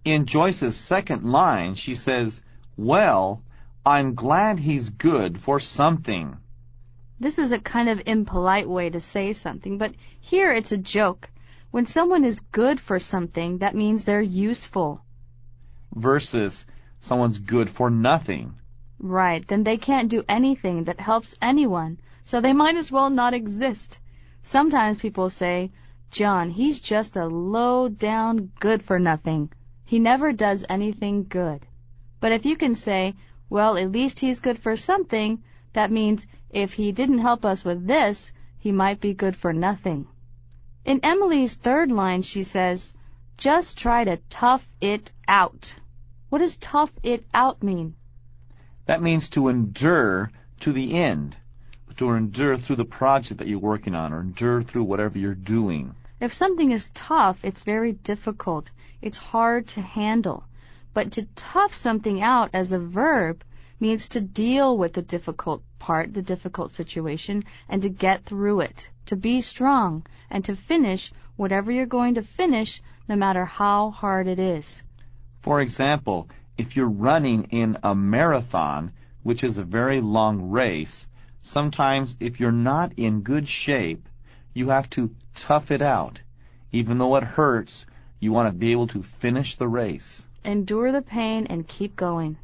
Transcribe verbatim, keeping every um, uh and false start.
In Joyce's second line, she says, "Well, I'm glad he's good for something." This is a kind of impolite way to say something, but here it's a joke. When someone is good for something, that means they're useful. Versus someone's good for nothing. Right, then they can't do anything that helps anyone, so they might as well not exist. Sometimes people say, "John, he's just a low-down good-for-nothing. He never does anything good." But if you can say, "Well, at least he's good for something," that means if he didn't help us with this, he might be good for nothing. In Emily's third line, she says, "Just try to tough it out." What does tough it out mean? That means to endure to the end, to endure through the project that you're working on, or endure through whatever you're doing. If something is tough, it's very difficult. It's hard to handle. But to tough something out as a verb means to deal with the difficult part, the difficult situation, and to get through it, to be strong, and to finish whatever you're going to finish, no matter how hard it is. For example, if you're running in a marathon, which is a very long race, sometimes if you're not in good shape, you have to tough it out. Even though it hurts, you want to be able to finish the race. Endure the pain and keep going.